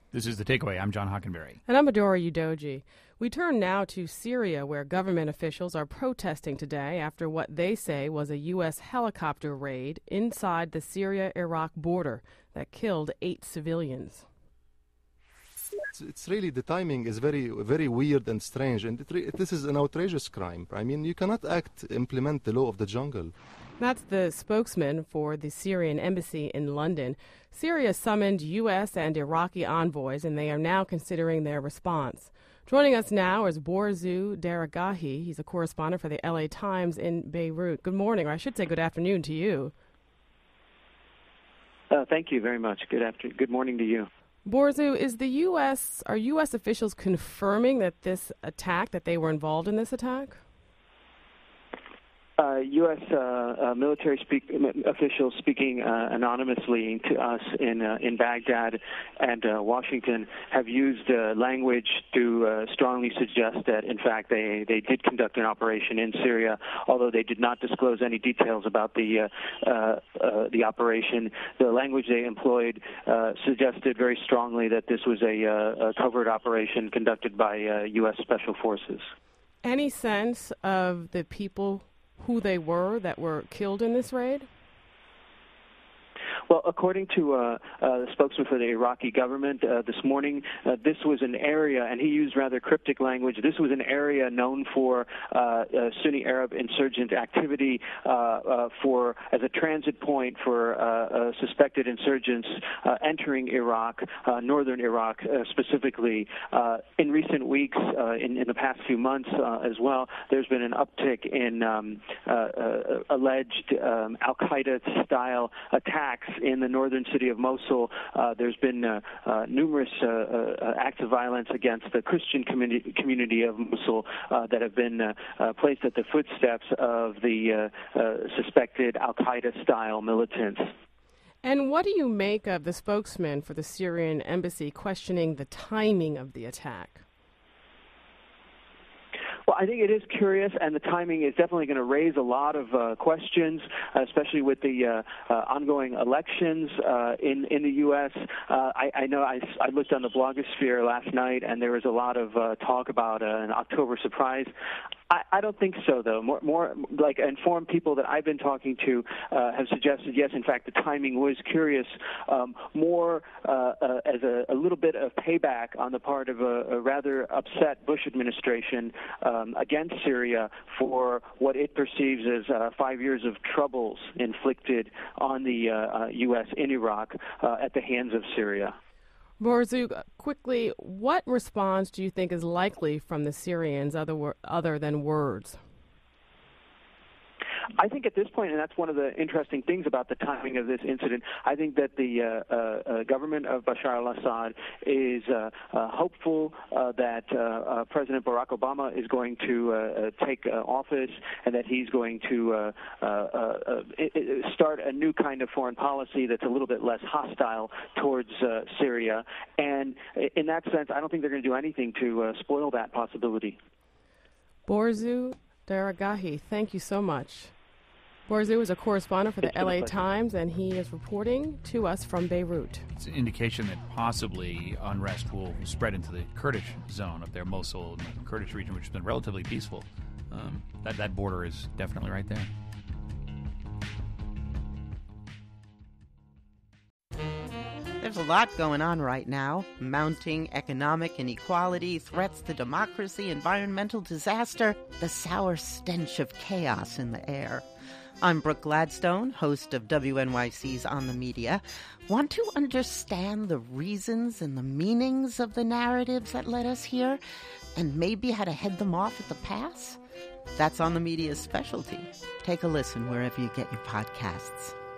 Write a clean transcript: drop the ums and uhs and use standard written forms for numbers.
This is The Takeaway. I'm John Hockenberry. And I'm Adora Udoji. We turn now to Syria, where government officials are protesting today after what they say was a U.S. helicopter raid inside the Syria-Iraq border that killed 8 civilians. It's really, the timing is very, very weird and strange, and this is an outrageous crime. I mean, you cannot implement the law of the jungle. That's the spokesman for the Syrian embassy in London. Syria summoned U.S. and Iraqi envoys, and they are now considering their response. Joining us now is Borzu Daragahi. He's a correspondent for the L.A. Times in Beirut. Good morning, or I should say good afternoon to you. Thank you very much. Good morning to you. Borzu, are U.S. officials confirming that that they were involved in this attack? U.S. military officials speaking anonymously to us in Baghdad and Washington have used language to strongly suggest that, in fact, they did conduct an operation in Syria, although they did not disclose any details about the operation. The language they employed suggested very strongly that this was a covert operation conducted by U.S. Special Forces. Any sense of the people who they were that were killed in this raid? Well, according to the spokesman for the Iraqi government this morning, this was an area, and he used rather cryptic language, this was an area known for Sunni Arab insurgent activity as a transit point for suspected insurgents entering Iraq, northern Iraq specifically. In recent weeks, in the past few months as well, there's been an uptick in alleged al-Qaeda-style attacks in the northern city of Mosul. There's been numerous acts of violence against the Christian community of Mosul that have been placed at the footsteps of the suspected al-Qaeda-style militants. And what do you make of the spokesman for the Syrian embassy questioning the timing of the attack? Well, I think it is curious, and the timing is definitely going to raise a lot of questions, especially with the ongoing elections in the U.S. I know I looked on the blogosphere last night, and there was a lot of talk about an October surprise. I don't think so, though. More like informed people that I've been talking to have suggested, yes, in fact, the timing was curious, more as a little bit of payback on the part of a rather upset Bush administration against Syria for what it perceives as 5 years of troubles inflicted on the U.S. in Iraq at the hands of Syria. Borzu, quickly, what response do you think is likely from the Syrians other than words? I think at this point, and that's one of the interesting things about the timing of this incident, I think that the government of Bashar al-Assad is hopeful that President Barack Obama is going to take office and that he's going to start a new kind of foreign policy that's a little bit less hostile towards Syria. And in that sense, I don't think they're going to do anything to spoil that possibility. Borzu Daragahi, thank you so much. Borzu is a correspondent for the L.A. Times, and he is reporting to us from Beirut. It's an indication that possibly unrest will spread into the Kurdish zone up there, Mosul, and the Kurdish region, which has been relatively peaceful. That border is definitely right there. There's a lot going on right now. Mounting economic inequality, threats to democracy, environmental disaster, the sour stench of chaos in the air. I'm Brooke Gladstone, host of WNYC's On the Media. Want to understand the reasons and the meanings of the narratives that led us here, and maybe how to head them off at the pass? That's On the Media's specialty. Take a listen wherever you get your podcasts.